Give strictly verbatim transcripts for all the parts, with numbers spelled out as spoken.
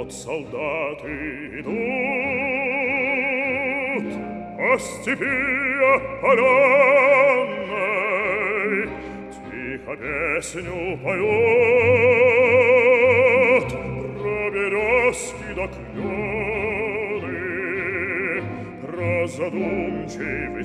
Вот солдаты идут по степи опаленной, тихо песню поют про березки да клены, про задумчивый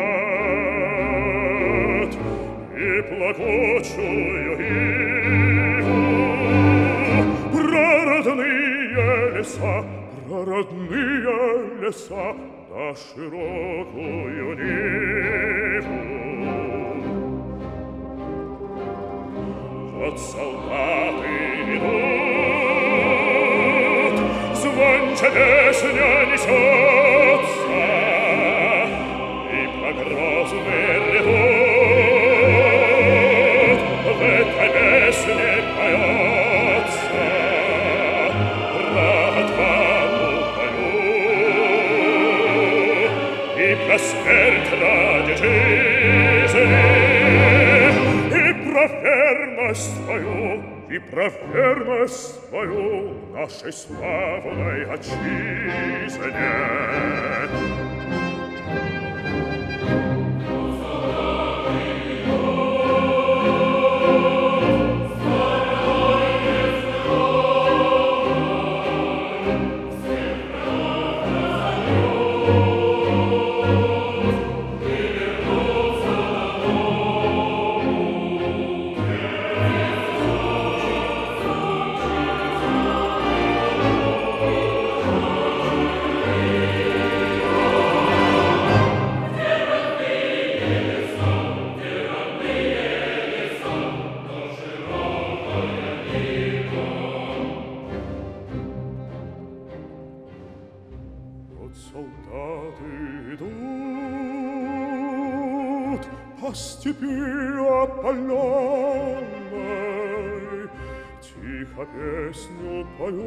сад и плакучую иву, про родные леса, про родные леса да широкую ниву. Вот солдаты идут, звонче песня несется, и про грозный редут в этой песне поется, про отвагу мою и про смерть ради жизни, про верность твою и про верность твою нашей славной отчизне. Солдаты идут по степи опаленной, тихо песню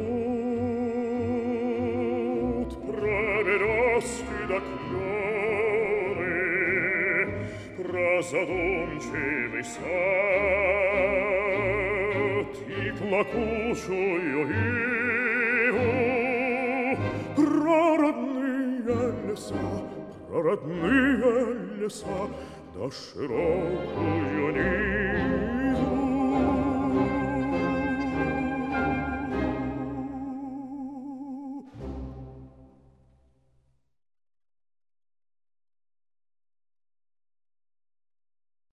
поют про березки да клены, про задумчивый сад и плакучую иву, про родные леса, про родные леса да широкую ниву.